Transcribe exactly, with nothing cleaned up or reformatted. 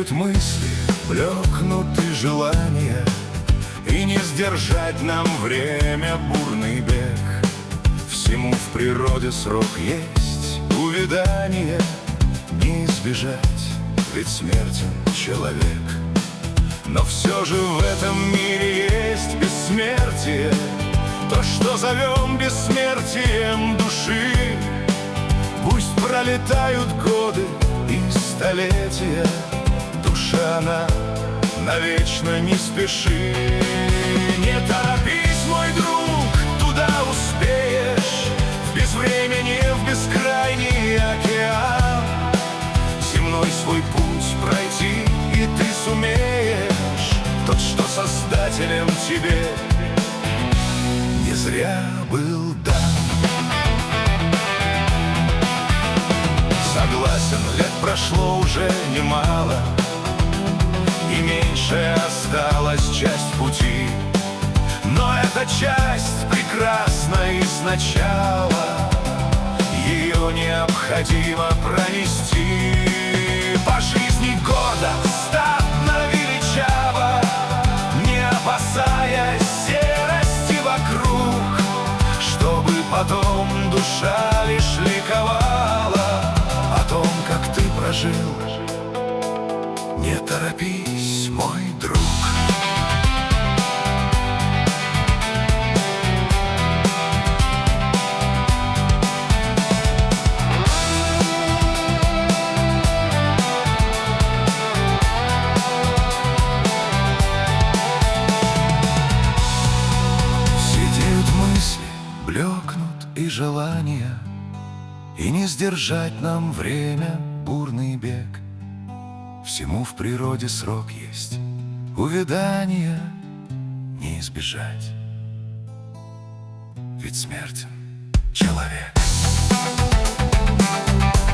Сидеют мысли, блекнут и желания, и не сдержать нам время бурный бег. Всему в природе срок есть, увядание не избежать, ведь смертен человек. Но все же в этом мире есть бессмертие, то, что зовем бессмертием души. Пусть пролетают годы и столетия, душа она навечно не спеши. Не торопись, мой друг, туда успеешь, в безвремени, в бескрайний океан. Земной свой путь пройти и ты сумеешь, тот, что Создателем тебе не зря был дан. Согласен, лет прошло уже немало, и меньше осталась часть пути, но эта часть прекрасна и сначала ее необходимо пронести. По жизни гордо, статно, величаво, не опасаясь серости вокруг, чтобы потом душа лишь ликовала о том, как ты прожил. Не торопись, мой друг. Сидеют мысли, блекнут и желания, и не сдержать нам время бурный бег. Всему в природе срок есть, увядания не избежать, ведь смертен человек.